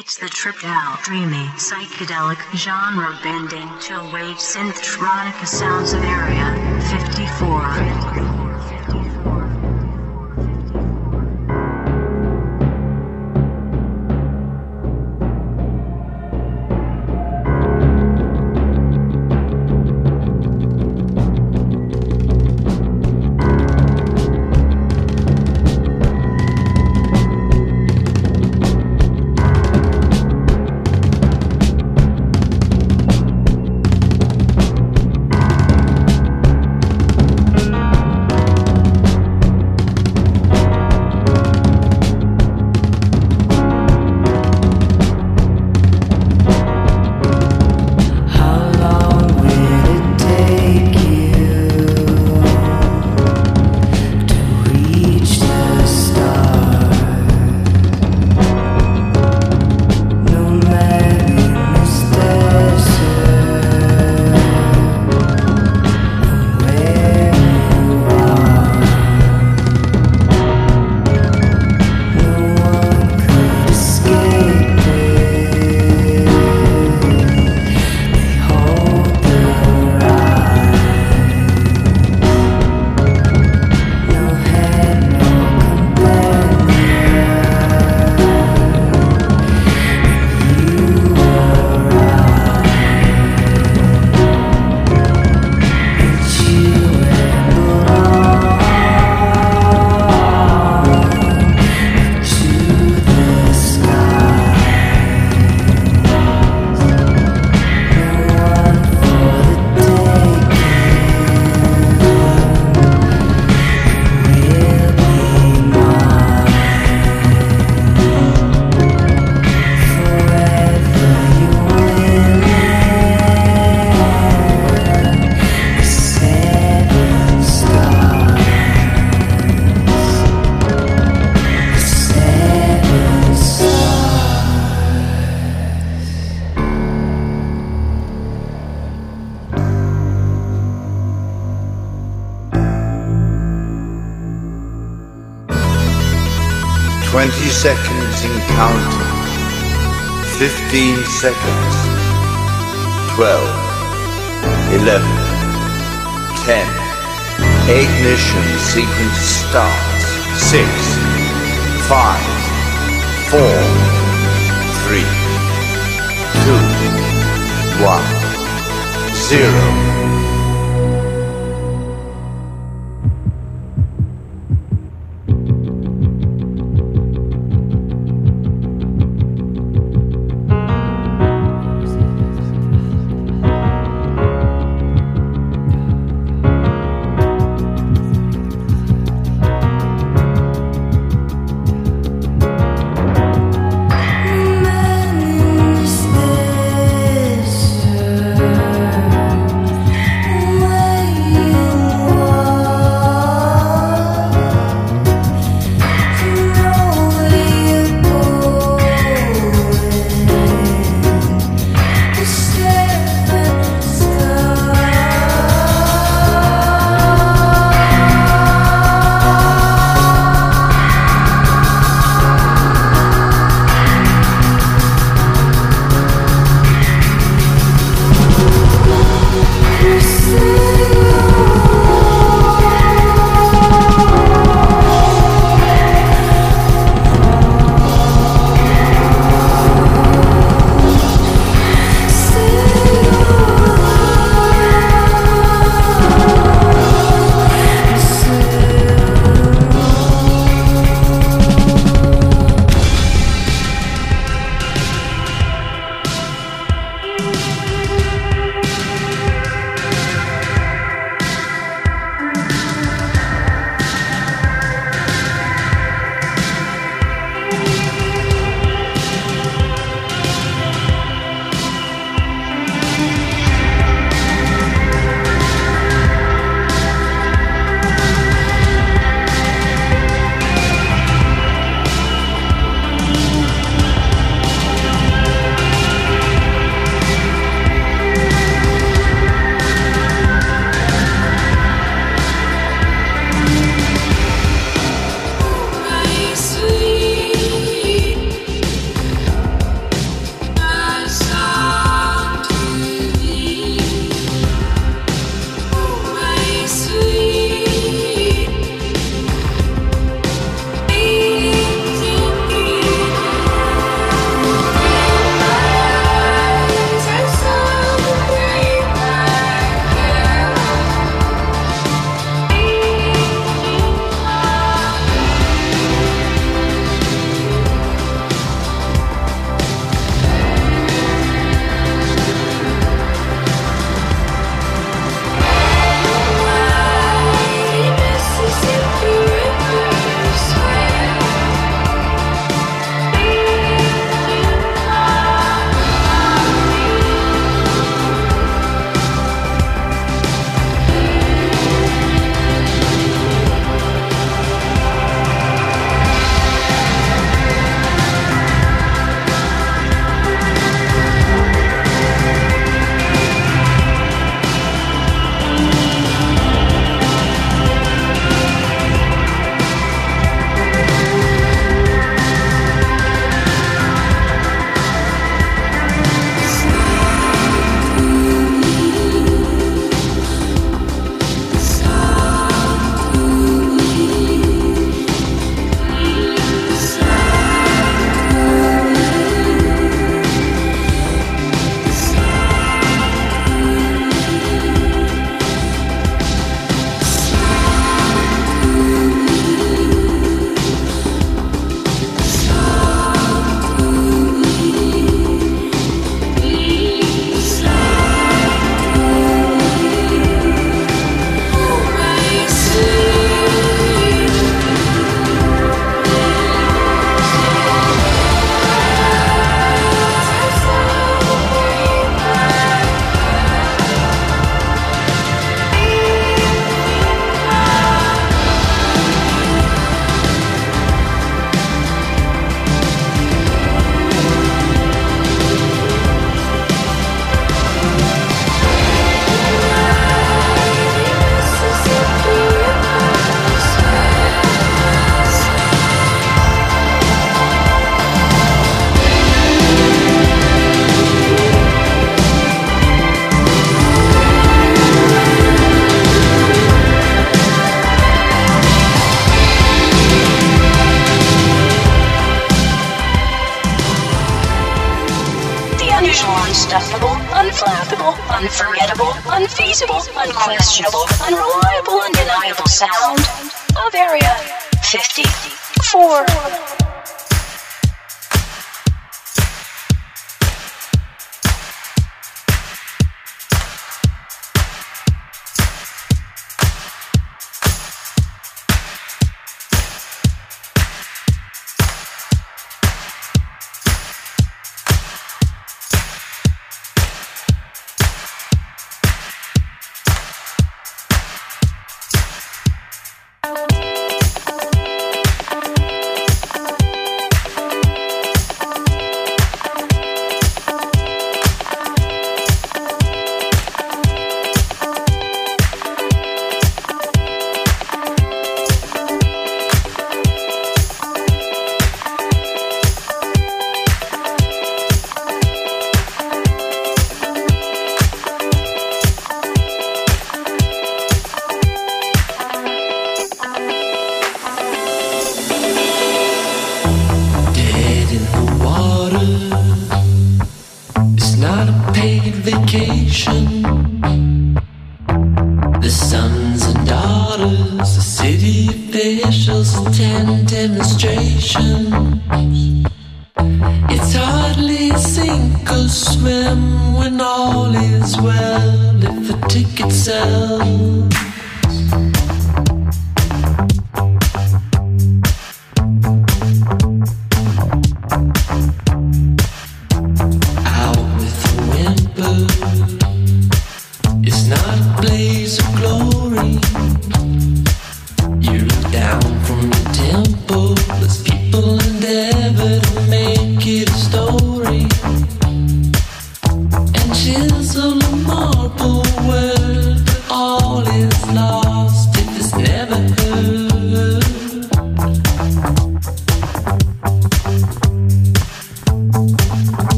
It's the tripped out, dreamy, psychedelic, genre-bending, chill-wave synth-tronica sounds of Area 54. 20 seconds in counting. 15 seconds. 12, 11, 10. Ignition sequence starts. 6, 5, 4, 3, 2, 1, 0. unusual, unstuffable, unflappable, unforgettable, unfeasible, unquestionable, unreliable, undeniable sound of Area 54.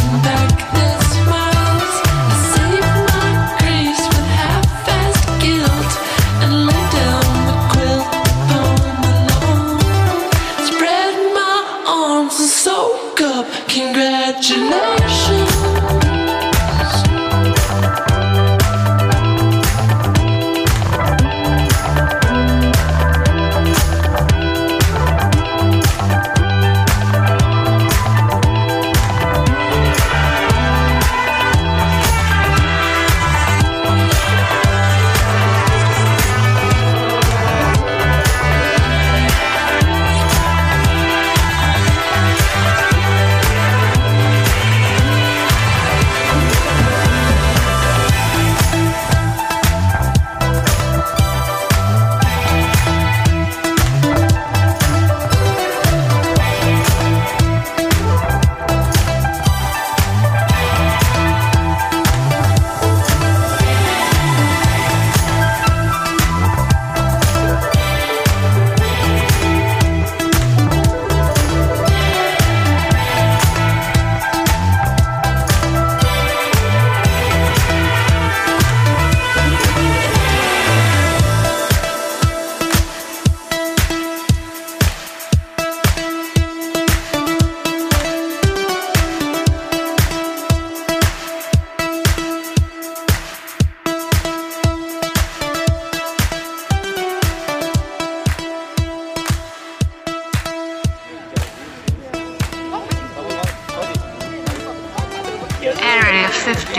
Guilt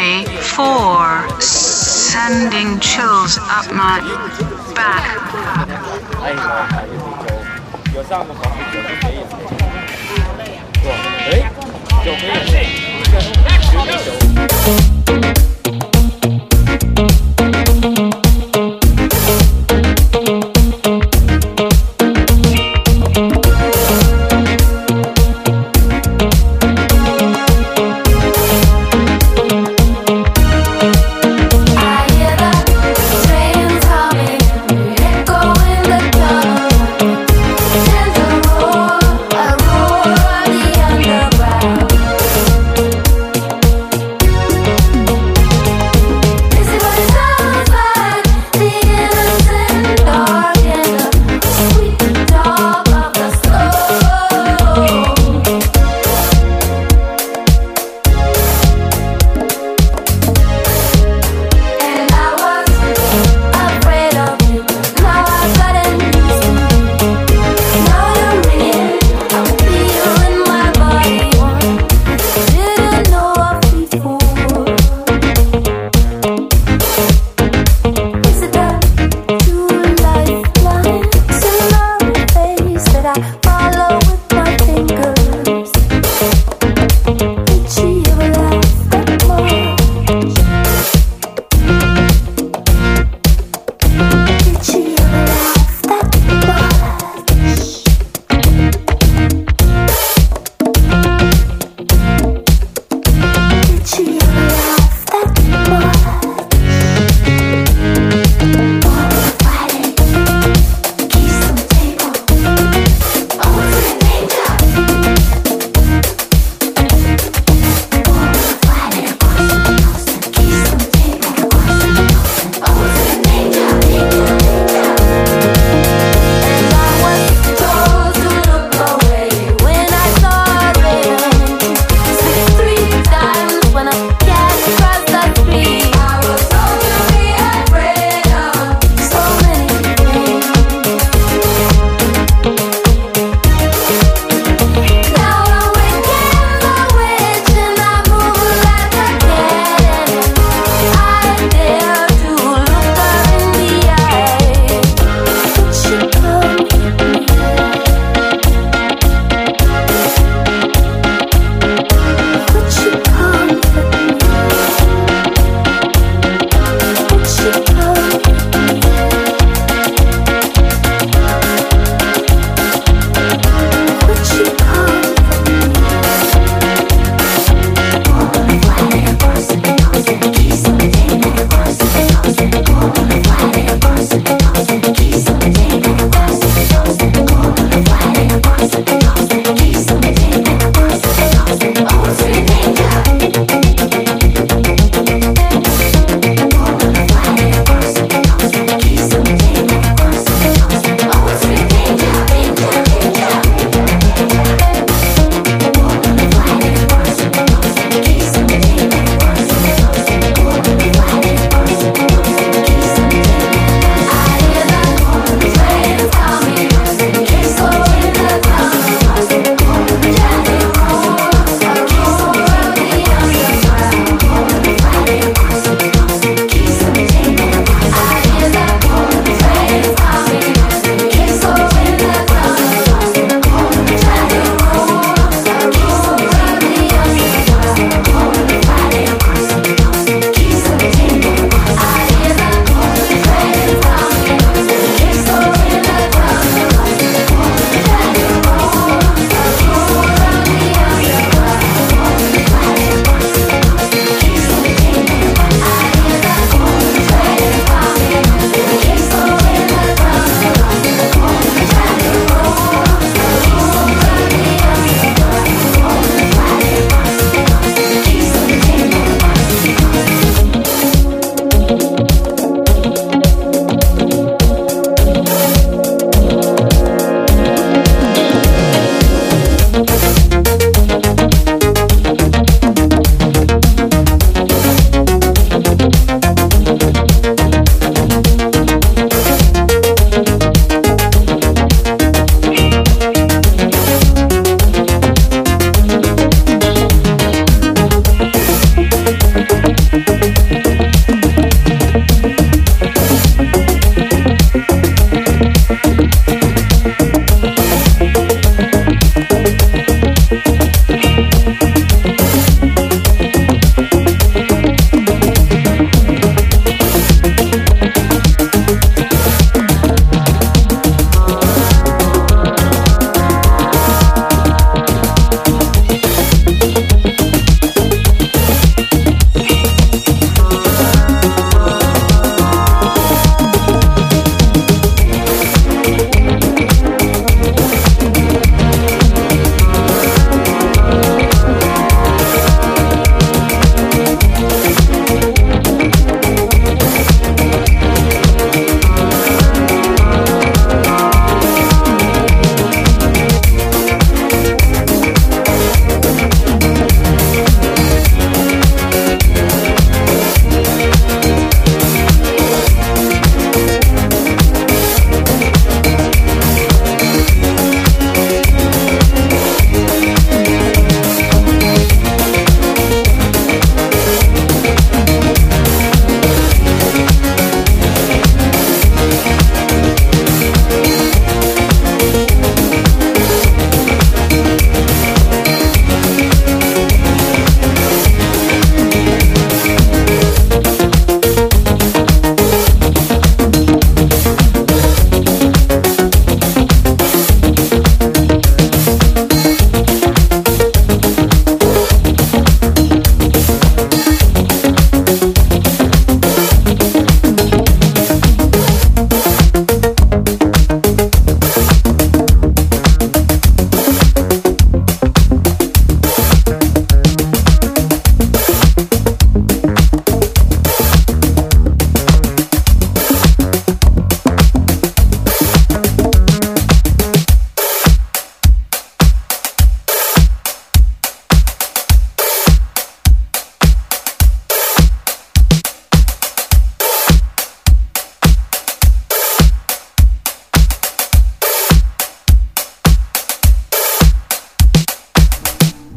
54, sending chills up my back. 哎呀，有上的房子酒就可以了。哇，哎，酒可以了，酒。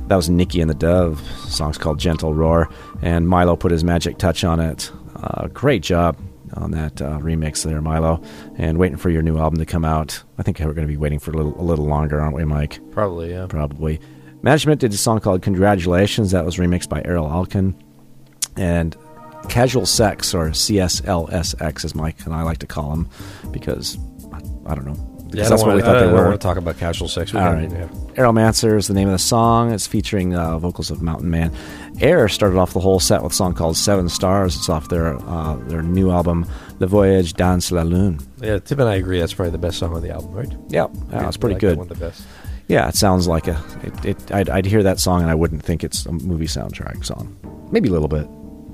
That was Nikki and the Dove. The song's called Gentle Roar, and Milo put his magic touch on it. Great job on that remix there, Milo. And waiting for your new album to come out. I think we're going to be waiting for a little longer, aren't we, Mike? Probably, yeah. Probably. Management did a song called Congratulations. That was remixed by Errol Alkin. And Casual Sex, or CSLSX, as Mike and I like to call them, because, I don't know. Because that's what we thought they were. I don't want to talk about Casual Sex. All right. Yeah. Aeromancer is the name of the song. It's featuring vocals of Mountain Man. Air started off the whole set with a song called 7 Stars. It's off their new album, Le Voyage dans la Lune. Yeah, Tim and I agree that's probably the best song on the album, right? Yeah, it's pretty good. One of the best. Yeah, it sounds like I'd hear that song and I wouldn't think it's a movie soundtrack song. Maybe a little bit.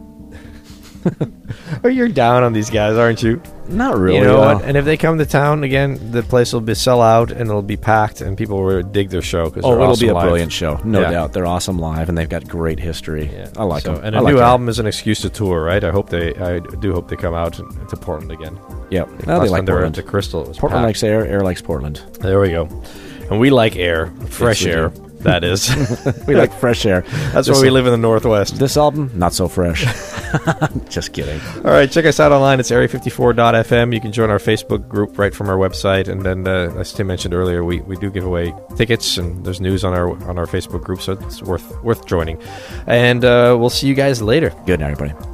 Oh, you're down on these guys, aren't you? Not really. You know what? And if they come to town again, the place will be sell out and it'll be packed, and people will dig their show. It'll be a brilliant show, no doubt. They're awesome live, and they've got great history. Yeah. I like them. And a new album is an excuse to tour, right? I do hope they come out to Portland again. Yeah, they like Portland. To Crystal. Portland likes Air. Air likes Portland. There we go. And we like air, fresh air. That is. We like fresh air. That's why we live in the Northwest. This album, not so fresh. Just kidding. All right, check us out online. It's area54.fm. You can join our Facebook group right from our website. And then, as Tim mentioned earlier, we do give away tickets, and there's news on our Facebook group, so it's worth joining. And we'll see you guys later. Good night, everybody.